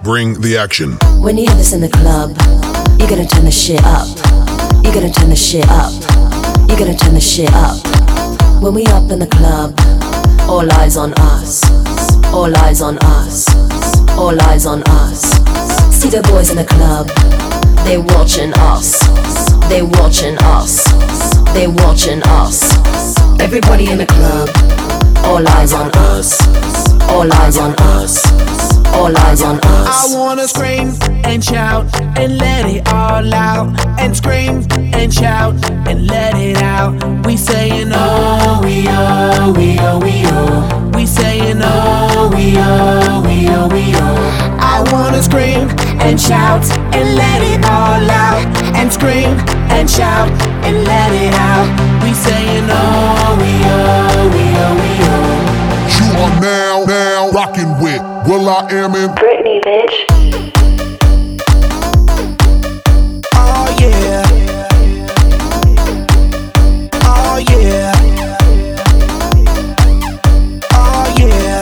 Bring the action. When you have this in the club, you gotta turn the shit up. You gotta turn the shit up. You gotta turn the shit up. When we up in the club, all eyes on us. All eyes on us. All eyes on us. See the boys in the club, they watching us. They watching us. They watching us. Everybody in the club, all eyes on us. All eyes on us. All eyes on us. I wanna scream and shout and let it all out. And scream and shout and let it out. We saying oh, we oh, we oh, we oh. We saying oh, we oh, we oh, we oh. I wanna scream and shout and let it all out. And scream and shout and let it out. We saying oh, we oh, we oh, we oh. You are now rocking with will.i.am in Britney, bitch. Oh yeah. Oh yeah. Oh yeah.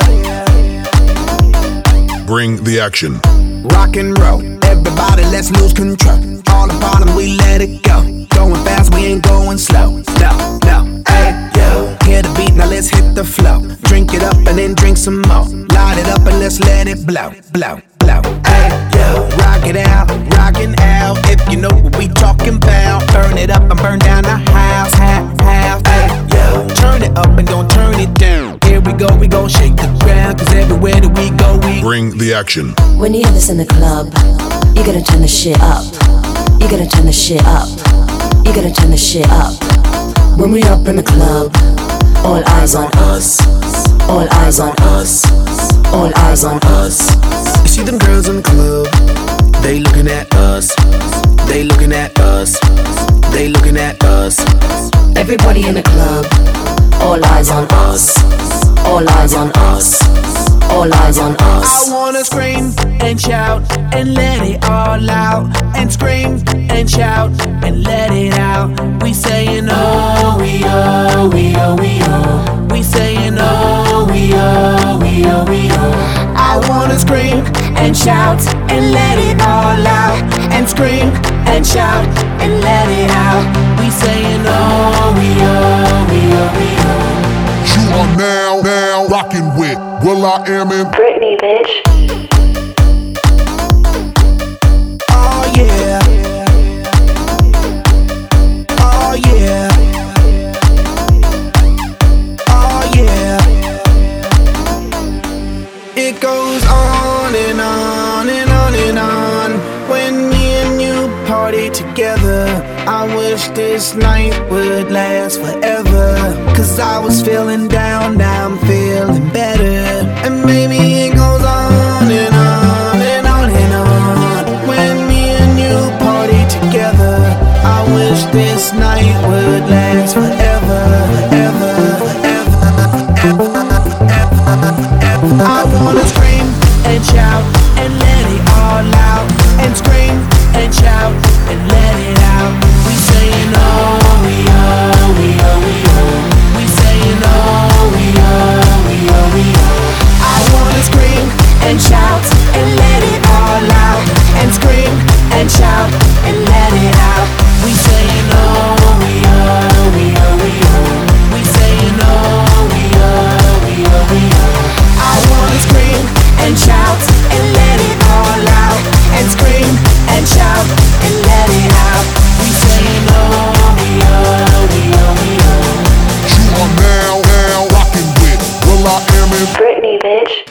Bring the action. Rock and roll, everybody let's lose control. All the bottom we let it go. Going fast, we ain't going slow. No, no, hey, yo. Hear the beat, now let's hit the flow. Drink it up and then drink some more. Light it up and let's let it blow, blow, blow. Hey, yo. Rock it out, rockin' out. If you know what we talking about. Burn it up and burn down the house, house. Hey, yo. Turn it up and don't turn it down. Here we go shake the ground. Cause everywhere that we go, we bring the action. When you have this in the club, you gotta turn the shit up. You gotta turn the shit up. You gotta turn the shit up. When we up in the club, all eyes on us. All eyes on us. All eyes on us. You see them girls in the club, they looking at us. They looking at us. They looking at us. Everybody in the club, all eyes on us. All eyes on us. All eyes on us. I wanna scream and shout and let it all out. And scream and shout and let it out. We saying oh, we oh, we oh, we oh. We saying oh, we oh, we oh, we oh. I wanna scream and shout and let it all out. And scream and shout and let it out. We saying oh, we oh, we oh, we oh. You are now rocking with will.i.am in Britney, bitch. Oh yeah. Oh yeah. Oh yeah. It goes on and on and on and on. When me and you party together, I wish this night would last forever. Cause I was feeling down, now I'm feeling better. And maybe it goes on and on and on and on. When me and you party together, I wish this night would last forever, forever, forever, forever, forever. I wanna scream and shout and let it all out. And scream and shout and let it out. We saying oh, we oh, we oh, we oh. We saying oh, we oh, we oh, we oh. I wanna scream and shout and let it all out. And scream and shout and let it out. We saying oh, we oh, we oh, we oh. We saying oh, we oh, we oh, we oh. I wanna scream and shout and let it all out. And scream and shout and let it out. We saying oh, we oh, we oh, we oh. You are now rocking with will.i.am in Britney, bitch.